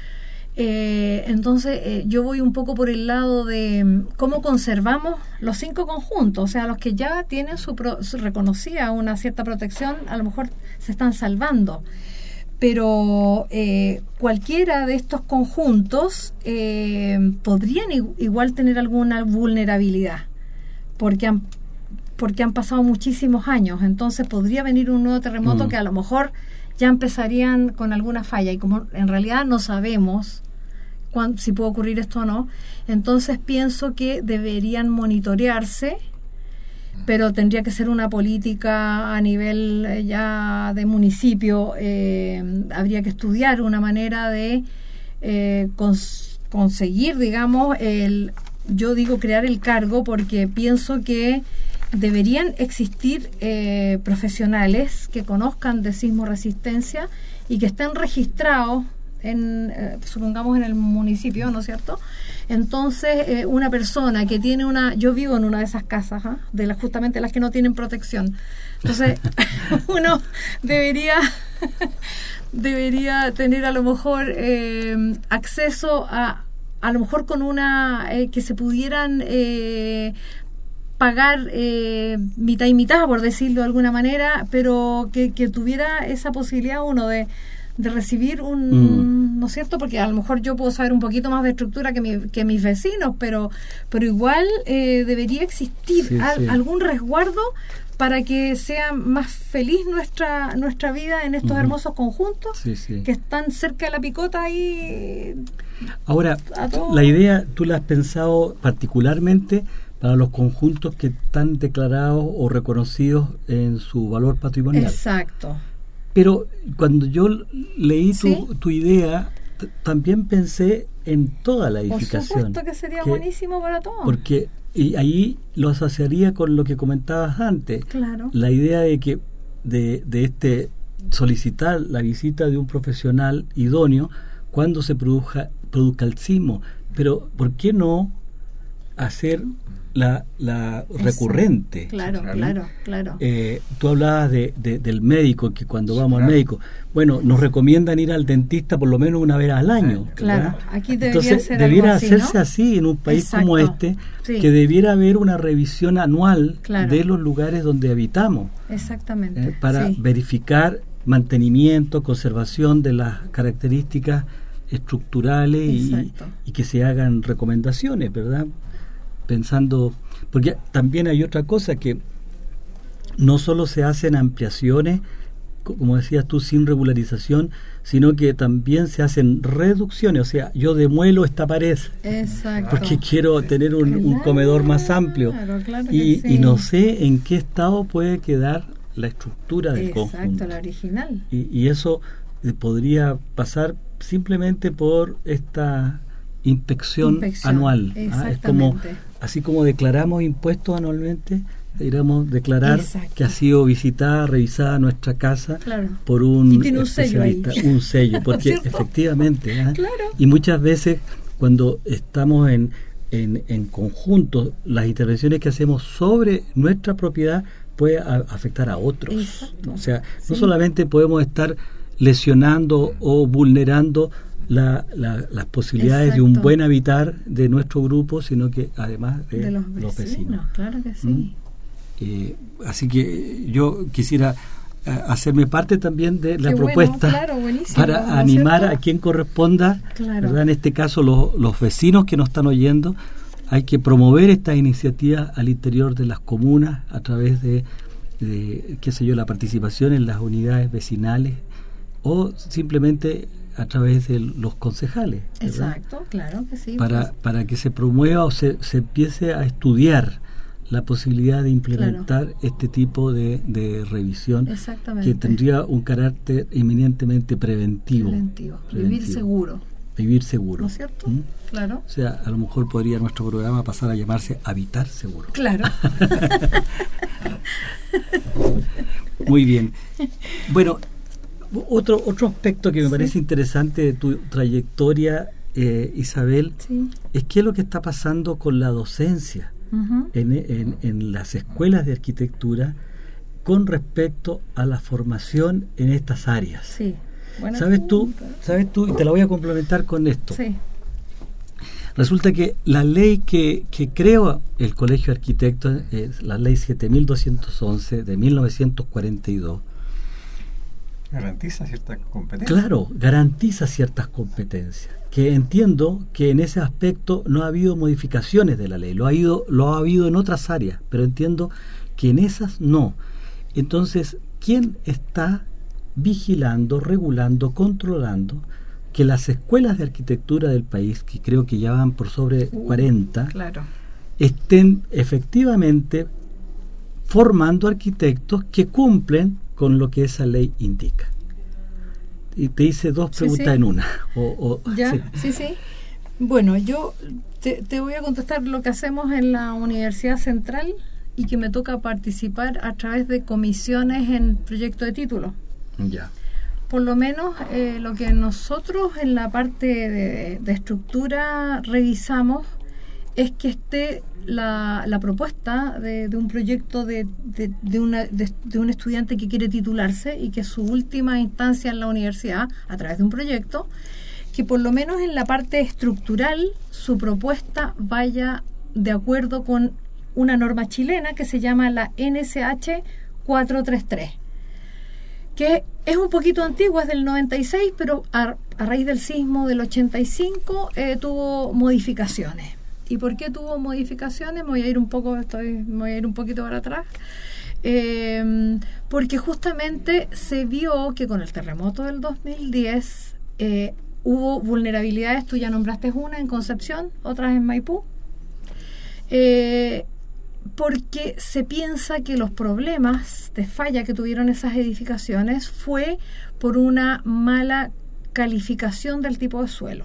Entonces yo voy un poco por el lado de cómo conservamos los 5 conjuntos, o sea, los que ya tienen su reconocida una cierta protección, a lo mejor se están salvando. Pero cualquiera de estos conjuntos podrían igual tener alguna vulnerabilidad, porque han pasado muchísimos años. Entonces podría venir un nuevo terremoto que a lo mejor ya empezarían con alguna falla, y como en realidad no sabemos si puede ocurrir esto o no, entonces pienso que deberían monitorearse, pero tendría que ser una política a nivel ya de municipio. Habría que estudiar una manera de conseguir, digamos, yo digo crear el cargo, porque pienso que deberían existir profesionales que conozcan de sismo resistencia y que estén registrados supongamos en el municipio, ¿no es cierto?, Entonces, una persona que tiene yo vivo en una de esas casas, justamente las que no tienen protección. Entonces, uno debería tener a lo mejor acceso a lo mejor con que se pudieran pagar mitad y mitad, por decirlo de alguna manera, pero que tuviera esa posibilidad uno de recibir ¿no es cierto? Porque a lo mejor yo puedo saber un poquito más de estructura que mis vecinos, pero igual debería existir algún resguardo para que sea más feliz nuestra vida en estos hermosos conjuntos que están cerca de la Picota ahí. Ahora, la idea tú la has pensado particularmente para los conjuntos que están declarados o reconocidos en su valor patrimonial. Exacto. Pero cuando yo leí tu idea, también pensé en toda la edificación. Por supuesto que sería buenísimo para todos. Porque ahí lo asociaría con lo que comentabas antes. Claro. La idea de que de solicitar la visita de un profesional idóneo cuando se produzca el sismo. Pero ¿por qué no hacer la recurrente? Claro. Tú hablabas del médico, que cuando vamos al médico, bueno, nos recomiendan ir al dentista por lo menos una vez al año. Claro, aquí entonces debiera hacerse así en un país como este, que debiera haber una revisión anual de los lugares donde habitamos. Exactamente. Para verificar mantenimiento, conservación de las características estructurales y que se hagan recomendaciones, ¿verdad? Pensando, porque también hay otra cosa, que no solo se hacen ampliaciones, como decías tú, sin regularización, sino que también se hacen reducciones. O sea, yo demuelo esta pared porque quiero tener un comedor más amplio, y no sé en qué estado puede quedar la estructura del conjunto. La original. Y eso podría pasar simplemente por esta inspección anual. Es como, así como declaramos impuestos anualmente, deberíamos declarar que ha sido visitada, revisada nuestra casa por un especialista, un sello, porque efectivamente, y muchas veces cuando estamos en conjunto, las intervenciones que hacemos sobre nuestra propiedad puede afectar a otros. O sea, no solamente podemos estar lesionando o vulnerando las posibilidades de un buen habitar de nuestro grupo, sino que además de los vecinos. Claro que sí. Así que yo quisiera hacerme parte también de la propuesta para animar a quien corresponda, ¿verdad? En este caso los vecinos que nos están oyendo. Hay que promover estas iniciativas al interior de las comunas a través de la participación en las unidades vecinales, o simplemente a través de los concejales, ¿verdad? Exacto, claro que sí. Para que se promueva o se empiece a estudiar la posibilidad de implementar este tipo de revisión, que tendría un carácter eminentemente preventivo. Vivir seguro. ¿No es cierto? Claro. O sea, a lo mejor podría nuestro programa pasar a llamarse Habitar Seguro. Claro. Muy bien. Bueno, otro aspecto que me parece interesante de tu trayectoria, Isabel, es qué es lo que está pasando con la docencia en las escuelas de arquitectura con respecto a la formación en estas áreas. Sí. ¿Sabes tú? Y te la voy a complementar con esto. Sí. Resulta que la ley que creó el Colegio de Arquitectos es la ley 7211 de 1942. Garantiza ciertas competencias. Claro, garantiza ciertas competencias. Que entiendo que en ese aspecto no ha habido modificaciones de la ley. Lo ha habido en otras áreas, pero entiendo que en esas no. Entonces, ¿quién está vigilando, regulando, controlando que las escuelas de arquitectura del país, que creo que ya van por sobre 40, estén efectivamente formando arquitectos que cumplen con lo que esa ley indica? Y te hice dos preguntas en una. Sí. Bueno, yo te voy a contestar lo que hacemos en la Universidad Central y que me toca participar a través de comisiones en proyecto de título. Ya. por lo menos lo que nosotros en la parte de estructura revisamos es que esté la propuesta de un proyecto de un estudiante que quiere titularse y que su última instancia en la universidad, a través de un proyecto, que por lo menos en la parte estructural su propuesta vaya de acuerdo con una norma chilena que se llama la NSH 433, que es un poquito antigua, es del 96, pero a raíz del sismo del 85 tuvo modificaciones. ¿Y por qué tuvo modificaciones? Me voy a ir un poquito para atrás. Porque justamente se vio que con el terremoto del 2010 hubo vulnerabilidades. Tú ya nombraste una en Concepción, otras en Maipú. Porque se piensa que los problemas de falla que tuvieron esas edificaciones fue por una mala calificación del tipo de suelo.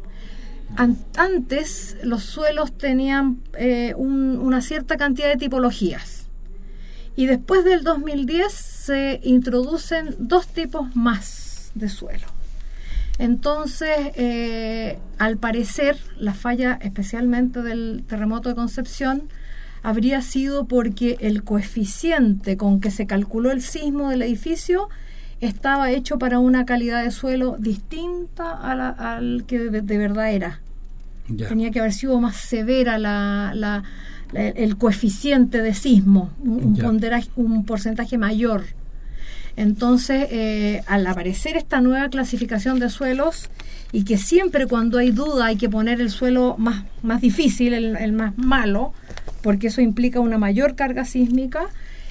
Antes los suelos tenían una cierta cantidad de tipologías y después del 2010 se introducen 2 tipos más de suelo. Entonces, al parecer, la falla especialmente del terremoto de Concepción habría sido porque el coeficiente con que se calculó el sismo del edificio estaba hecho para una calidad de suelo distinta al que de verdad era. Ya. Tenía que haber sido más severa el coeficiente de sismo, un porcentaje mayor. Entonces, al aparecer esta nueva clasificación de suelos, y que siempre cuando hay duda hay que poner el suelo más difícil, el más malo, porque eso implica una mayor carga sísmica,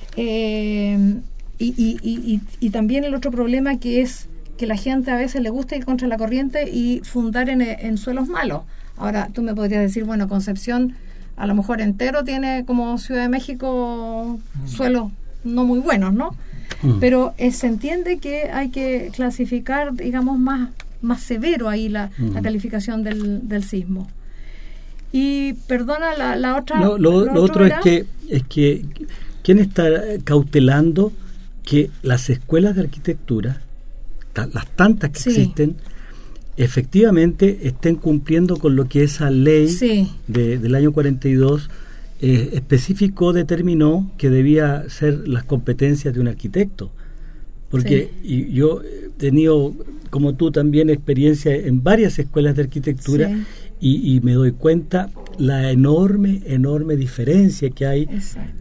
y también el otro problema que es que la gente a veces le gusta ir contra la corriente y fundar en suelos malos. Ahora, tú me podrías decir, bueno, Concepción a lo mejor entero tiene, como Ciudad de México, suelos no muy buenos, ¿no? Pero se entiende que hay que clasificar, digamos, más severo ahí la calificación del sismo. Y perdona, la otra... Lo otro es que ¿quién está cautelando que las escuelas de arquitectura, las tantas que existen, efectivamente estén cumpliendo con lo que esa ley del año 42 específico determinó que debía ser las competencias de un arquitecto? Porque yo he tenido, como tú también, experiencia en varias escuelas de arquitectura y me doy cuenta la enorme diferencia que hay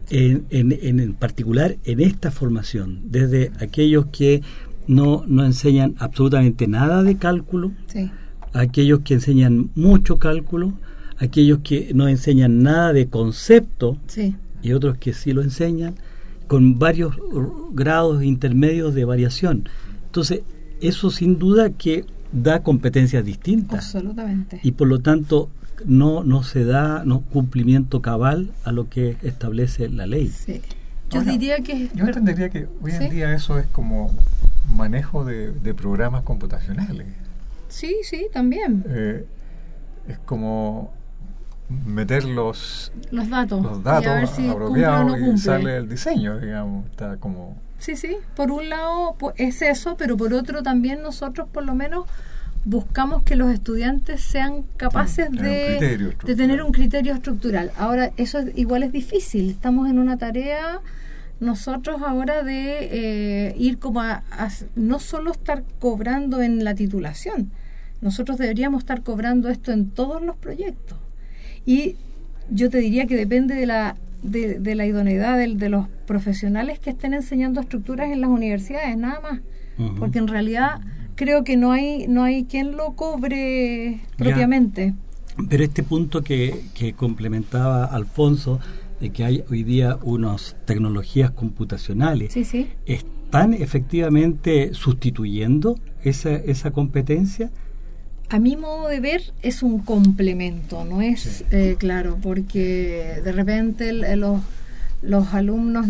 en particular en esta formación, desde aquellos que no enseñan absolutamente nada de cálculo, aquellos que enseñan mucho cálculo, aquellos que no enseñan nada de concepto y otros que sí lo enseñan, con varios grados intermedios de variación. Entonces, eso sin duda que da competencias distintas. Absolutamente. Y por lo tanto, no se da cumplimiento cabal a lo que establece la ley. Sí. Yo entendería que hoy en día eso es como manejo de programas computacionales. Sí, también. Es como meter los datos y a ver si apropiados cumple o no y sale el diseño, digamos, está como... Sí, por un lado es eso, pero por otro también nosotros por lo menos buscamos que los estudiantes sean capaces de tener un criterio estructural. Ahora, eso igual es difícil, estamos en una tarea nosotros ahora de ir como a no solo estar cobrando en la titulación, nosotros deberíamos estar cobrando esto en todos los proyectos. Y yo te diría que depende de la idoneidad de los profesionales que estén enseñando estructuras en las universidades, nada más. Porque en realidad creo que no hay quien lo cobre propiamente. Pero este punto que complementaba Alfonso, de que hay hoy día unas tecnologías computacionales, ¿están efectivamente sustituyendo esa competencia? A mi modo de ver es un complemento, no es claro, porque de repente los alumnos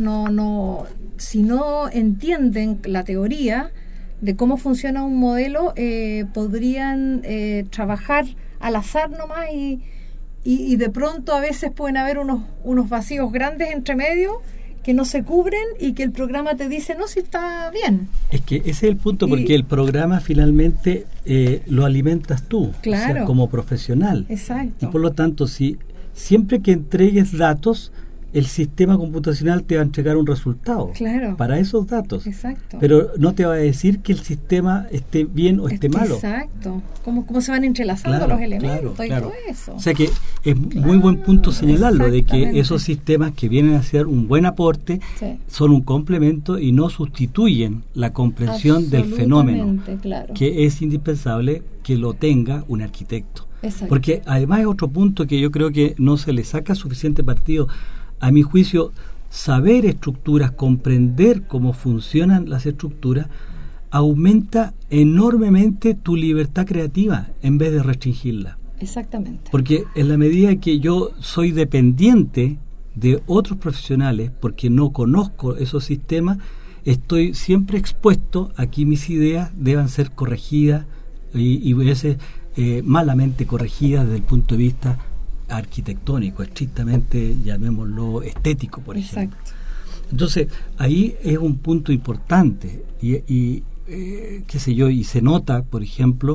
si no entienden la teoría de cómo funciona un modelo, podrían trabajar al azar nomás y de pronto a veces pueden haber unos vacíos grandes entre medio que no se cubren y que el programa te dice, no, si está bien. Es que ese es el punto, porque el programa finalmente lo alimentas tú, claro, o sea, como profesional. Exacto. Y por lo tanto, si siempre que entregues datos, el sistema computacional te va a entregar un resultado, claro, para esos datos. Exacto. Pero no te va a decir que el sistema esté bien o esté malo. Exacto. Cómo se van entrelazando los elementos y todo eso. O sea que es muy buen punto señalarlo, de que esos sistemas que vienen a ser un buen aporte son un complemento y no sustituyen la comprensión del fenómeno, claro, que es indispensable que lo tenga un arquitecto. Exacto. Porque además es otro punto que yo creo que no se le saca suficiente partido. A mi juicio, saber estructuras, comprender cómo funcionan las estructuras, aumenta enormemente tu libertad creativa en vez de restringirla. Exactamente. Porque en la medida que yo soy dependiente de otros profesionales, porque no conozco esos sistemas, estoy siempre expuesto a que mis ideas deban ser corregidas y a veces malamente corregidas desde el punto de vista arquitectónico, estrictamente, llamémoslo, estético, por ejemplo. Exacto. Entonces, ahí es un punto importante y qué sé yo, y se nota, por ejemplo,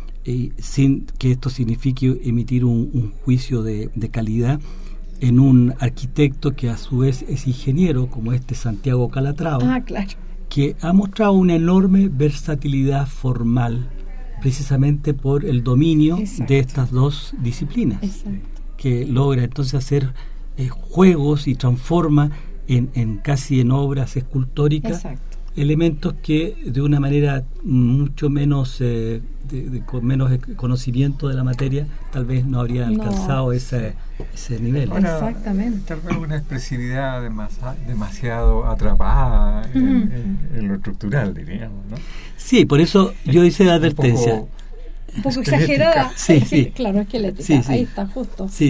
sin que esto signifique emitir un juicio de calidad en un arquitecto que a su vez es ingeniero, como Santiago Calatrava, claro, que ha mostrado una enorme versatilidad formal, precisamente por el dominio de estas dos disciplinas. Exacto. Que logra entonces hacer juegos y transforma en casi en obras escultóricas. Exacto. Elementos que de una manera mucho menos con menos conocimiento de la materia tal vez no habrían alcanzado ese nivel. Ahora, exactamente. Tal vez una expresividad demasiado atrapada en lo estructural, diríamos, ¿no? Sí, por eso yo hice la advertencia. Un poco exagerada. Sí. Claro, esquelética. Sí. Ahí está, justo. Sí.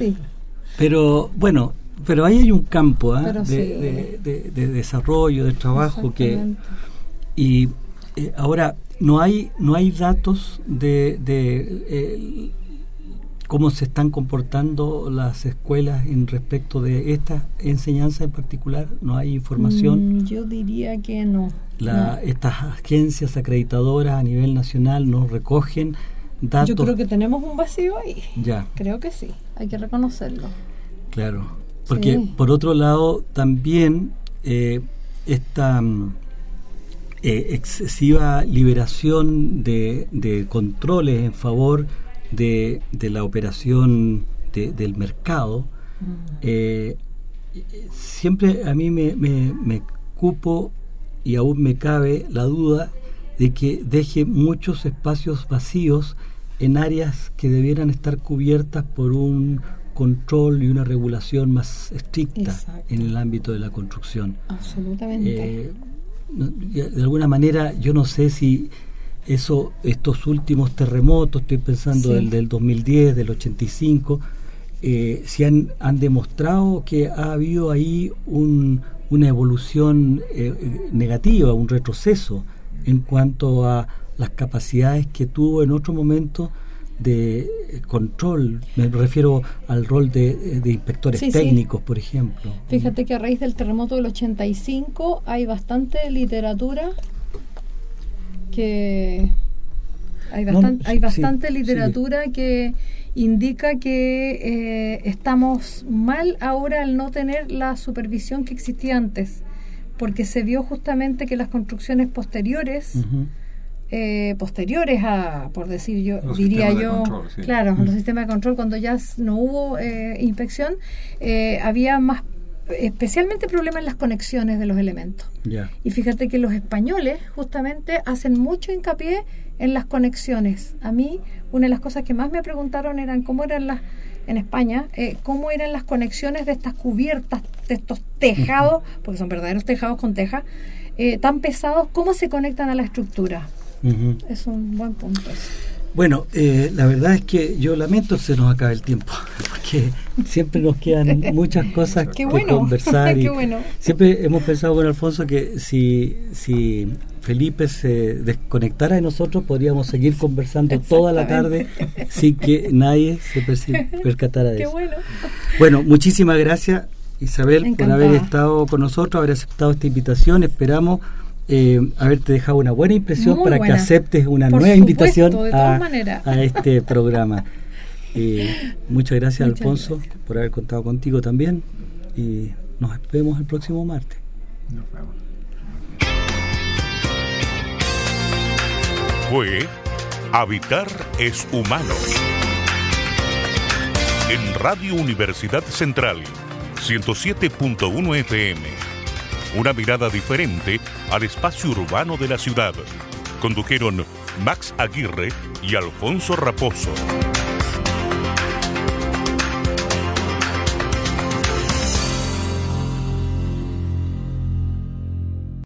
Pero bueno, pero ahí hay un campo de desarrollo, de trabajo y ahora no hay datos de cómo se están comportando las escuelas en respecto de esta enseñanza en particular. No hay información. Yo diría que no. Estas agencias acreditadoras a nivel nacional no recogen datos. Yo creo que tenemos un vacío ahí. Ya. Creo que sí, hay que reconocerlo. Claro, porque por otro lado también esta excesiva liberación de controles en favor de la operación del mercado, siempre a mí me cupo y aún me cabe la duda de que deje muchos espacios vacíos en áreas que debieran estar cubiertas por un control y una regulación más estricta en el ámbito de la construcción. Absolutamente. De alguna manera, yo no sé si estos últimos terremotos, estoy pensando del 2010, del 85, si han demostrado que ha habido ahí una evolución negativa, un retroceso en cuanto a las capacidades que tuvo en otro momento de control. Me refiero al rol de inspectores técnicos, por ejemplo. Fíjate que a raíz del terremoto del 85 hay bastante literatura que que indica que estamos mal ahora al no tener la supervisión que existía antes, porque se vio justamente que las construcciones posteriores a, por decir yo, los diría yo, control, claro, los sistemas de control, cuando ya no hubo inspección, había más, especialmente problemas en las conexiones de los elementos. Y fíjate que los españoles justamente hacen mucho hincapié en las conexiones. A mí, una de las cosas que más me preguntaron eran cómo eran en España, cómo eran las conexiones de estas cubiertas, de estos tejados, porque son verdaderos tejados con teja, tan pesados, cómo se conectan a la estructura. Es un buen punto eso. Bueno, la verdad es que yo lamento que se nos acabe el tiempo, porque siempre nos quedan muchas cosas que conversar. Qué bueno. Siempre hemos pensado con Alfonso que si Felipe se desconectara de nosotros, podríamos seguir conversando toda la tarde sin que nadie se percatara de eso. Qué bueno. Bueno, muchísimas gracias Isabel, encantada por haber estado con nosotros, haber aceptado esta invitación. Esperamos haberte dejado una buena impresión Muy para buena. que aceptes una Por nueva supuesto, invitación de todas maneras. a este programa. Muchas gracias, Muchas Alfonso, gracias. por haber contado contigo también, y nos vemos el próximo martes. Nos vemos. Fue Habitar es Humano. En Radio Universidad Central, 107.1 FM. Una mirada diferente al espacio urbano de la ciudad. Condujeron Max Aguirre y Alfonso Raposo.